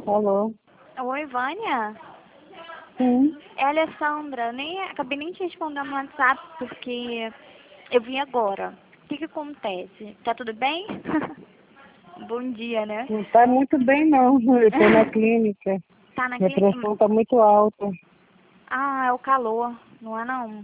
Alô? Oi, Vânia? Sim. É a Alessandra. Acabei nem te respondendo no WhatsApp porque eu vim agora. O que acontece? Tá tudo bem? Bom dia, né? Não tá muito bem, não. Eu tô na clínica. Tá na Minha clínica? pressão tá muito alta. Ah, é o calor, não é não?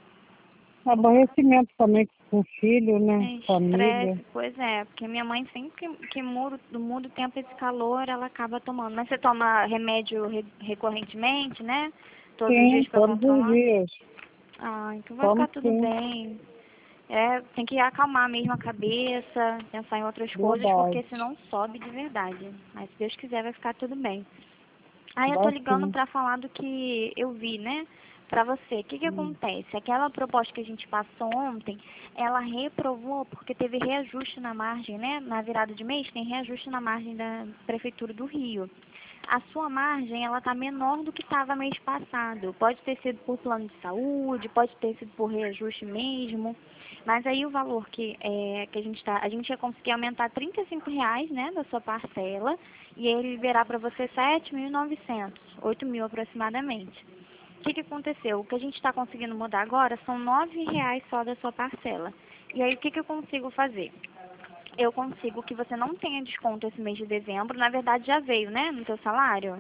Aborrecimento também com o filho, É né? Família. estresse, pois é, porque minha mãe sempre que muda o tempo esse calor, ela acaba tomando. Mas você toma remédio recorrentemente, né? Todos os Sim, dias pra todos os controlar? dias. Ah, então vai Como ficar tudo sim. bem. É, tem que acalmar mesmo a cabeça, pensar em outras coisas, porque Verdade. senão sobe de verdade. Mas se Deus quiser vai ficar tudo bem. Aí eu tô Vai ligando sim. pra falar do que eu vi, né? Pra você. O que acontece? Aquela proposta que a gente passou ontem, ela reprovou porque teve reajuste na margem, né? Na virada de mês tem reajuste na margem da Prefeitura do Rio. A sua margem, ela tá menor do que estava mês passado. Pode ter sido por plano de saúde, pode ter sido por reajuste mesmo. Mas aí o valor que a gente ia conseguir aumentar R$ 35, né, da sua parcela, e ele liberar para você 7.900, 8.000 aproximadamente. O que aconteceu? O que a gente está conseguindo mudar agora são R$ 9 só da sua parcela. E aí o que eu consigo fazer? Eu consigo que você não tenha desconto esse mês de dezembro, na verdade já veio, né, no seu salário?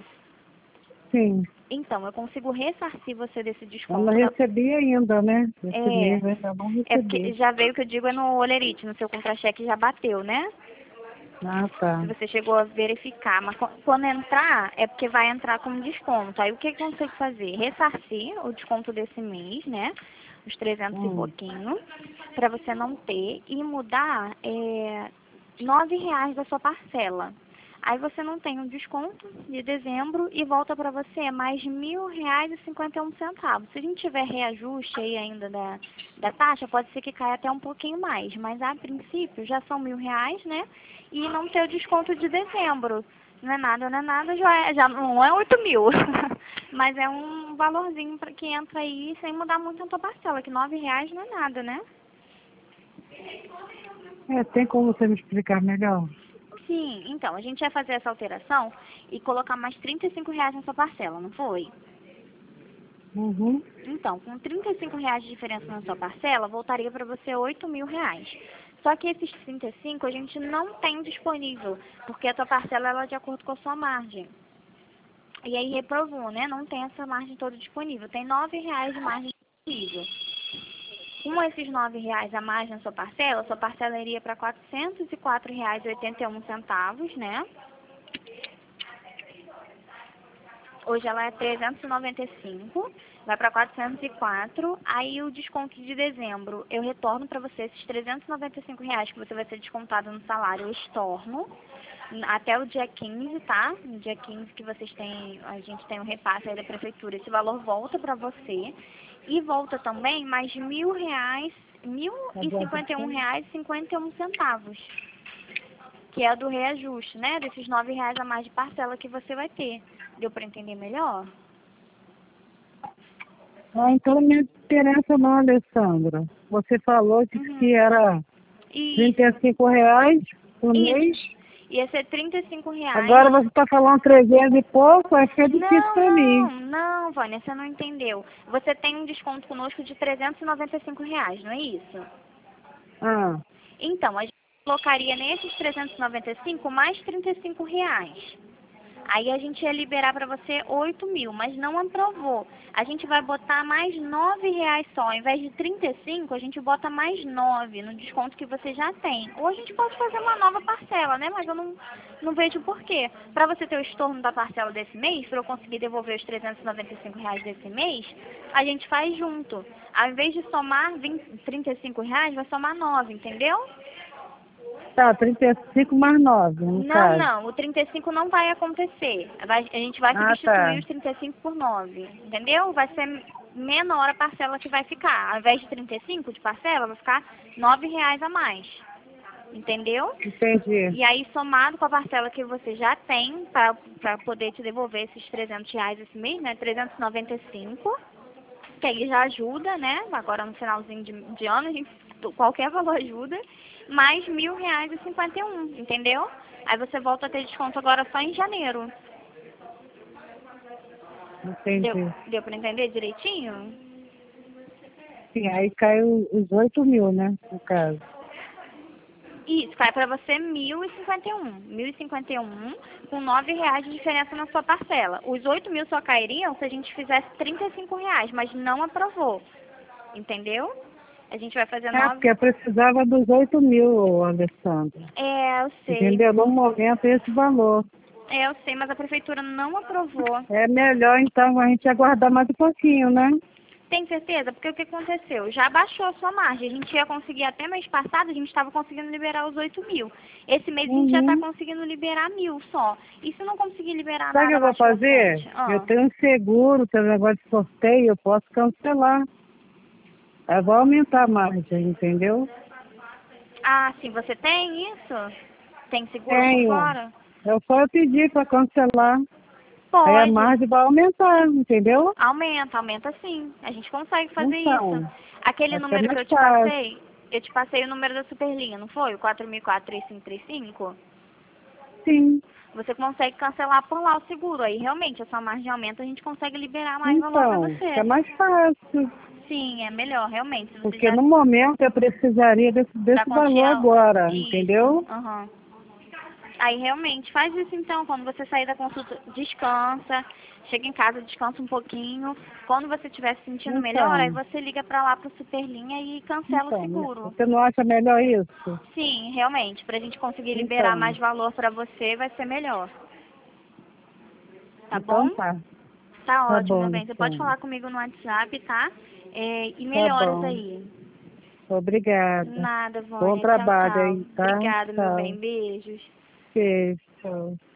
Sim. Então, eu consigo ressarcir você desse Eu não desconto. recebi ainda, né? Esse É, mês eu ainda não é porque recebi. já veio o que eu digo é no Olerite, no seu contra-cheque já bateu, né? Ah, tá. Se você chegou a verificar, mas quando entrar, é porque vai entrar como desconto. Aí o que eu consigo fazer? Ressarcir o desconto desse mês, né? Os 300 e Hum. pouquinho, para você não ter, e mudar R$ 9 da sua parcela. Aí você não tem um desconto de dezembro e volta para você mais R$ 1.000,51. Se a gente tiver reajuste aí ainda da taxa, pode ser que caia até um pouquinho mais, mas a princípio já são R$ 1.000, né? E não ter o desconto de dezembro. Não é nada, já não é 8.000. Mas é um valorzinho que entra aí sem mudar muito a tua parcela, que R$ 9 não é nada, né? Tem como você me explicar melhor? Sim, então, a gente vai fazer essa alteração e colocar mais R$ 35 na sua parcela, não foi? Uhum. Então, com R$ 35 de diferença na sua parcela, voltaria para você R$ 8.000. Só que esses 35 a gente não tem disponível, porque a tua parcela ela é de acordo com a sua margem. E aí reprovou, né? Não tem essa margem toda disponível. Tem R$ 9 de margem disponível. Com esses R$ 9 a mais na sua parcela iria para R$ 404,81, né? Hoje ela é 395, vai para 404. Aí o desconto de dezembro, eu retorno para você esses R$ 395 que você vai ser descontado no salário, eu estorno até o dia 15, tá? No dia 15 que a gente tem um repasse aí da prefeitura, esse valor volta para você e volta também mais R$ 1.000, Agora, R$ 1.051,51, que é do reajuste, né? Desses R$ 9 a mais de parcela que você vai ter. Deu para entender melhor? então não me interessa não, Alessandra. Você falou Uhum. que era Isso, R$ 35 por mês. isso. Ia ser R$ 35. Agora você está falando 300 e pouco, vai ficar difícil Não, para mim. não, Vânia, você não entendeu. Você tem um desconto conosco de R$ 395, não é isso? Ah, Então, a gente colocaria nesses 395 mais R$ 35. Aí a gente ia liberar para você 8.000, mas não aprovou. A gente vai botar mais R$ 9 só. Ao invés de 35, a gente bota mais 9 no desconto que você já tem. Ou a gente pode fazer uma nova parcela, né? Mas eu não vejo porquê. Para você ter o estorno da parcela desse mês, para eu conseguir devolver os R$ 395 desse mês, a gente faz junto. Ao invés de somar R$ 35, vai somar 9, entendeu? tá, 35 mais 9 no Não, caso. não, o 35 não vai acontecer. A gente vai Ah, substituir tá. os 35 por 9, entendeu? Vai ser menor a parcela que vai ficar. Ao invés de 35 de parcela, vai ficar R$ 9 a mais, entendeu? Entendi. E aí, somado com a parcela que você já tem, para poder te devolver esses R$ 300 esse mês, né? 395, que aí já ajuda, né? Agora no finalzinho de ano, qualquer valor ajuda, mais R$ 1.000,51, entendeu? Aí você volta a ter desconto agora só em janeiro. Entendi. Deu para entender direitinho? Sim, aí caiu os 8 mil, né? No caso. Isso, cai para você 1.051. 1.051 com R$ 9 de diferença na sua parcela. Os 8 mil só cairiam se a gente fizesse R$ 35, mas não aprovou. Entendeu? A gente vai fazer Porque eu precisava dos 8 mil, Alessandra. É, eu sei. Entendeu? No momento, esse valor. É, eu sei, mas a prefeitura não aprovou. É melhor, então, a gente aguardar mais um pouquinho, né? Tem certeza? Porque o que aconteceu? Já baixou a sua margem. A gente ia conseguir, até mês passado, a gente estava conseguindo liberar os 8 mil. Esse mês a gente já está conseguindo liberar 1.000 só. E se não conseguir liberar Sabe o que nada eu vou mais pra fazer? frente? Eu tenho um seguro, tem um negócio de sorteio, eu posso cancelar. Eu vou aumentar a margem, entendeu? Ah, sim, você tem isso? Tem seguro por Tenho. fora? Eu só pedir para cancelar. Aí a Pode. margem vai aumentar, entendeu? Aumenta sim. A gente consegue fazer isso. Então, Aquele vai ser número que mais eu te passei o número da Superlinha, não foi? O 4004-3535? sim. Você consegue cancelar por lá o seguro. Aí realmente a sua margem aumenta, a gente consegue liberar mais valor para Então, você. é mais fácil. Sim, é melhor, realmente. Se você Porque já no momento eu precisaria da desse valor continha. agora, Isso. entendeu? Aham. Aí realmente, faz isso então, quando você sair da consulta, descansa, chega em casa, descansa um pouquinho. Quando você estiver se sentindo melhor, aí Então, você liga pra lá pro Superlinha e cancela o seguro. você não acha melhor isso? Sim, realmente, pra gente conseguir liberar Então, mais valor pra você, vai ser melhor. Tá bom? então tá. Tá Tá ótimo, bom, meu bem. Você pode então. falar comigo no WhatsApp, tá? E Tá melhoras bom. aí. Obrigada. Nada, Bom Vânia. Tchau, trabalho tchau. aí, tá? Obrigada, meu bem. Tchau. Beijos. Beijo. Tchau.